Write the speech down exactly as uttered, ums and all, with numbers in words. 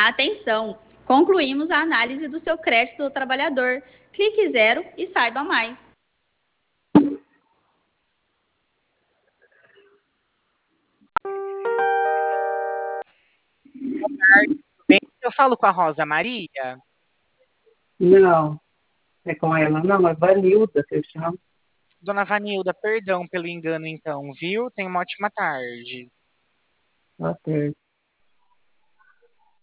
Atenção! Concluímos a análise do seu crédito do trabalhador. Clique zero e saiba mais. Boa tarde, tudo bem? Eu falo com a Rosa Maria. Não, é com ela não, é Vanilda que eu chamo. Dona Vanilda, perdão pelo engano então, viu? Tenha uma ótima tarde. Boa tarde.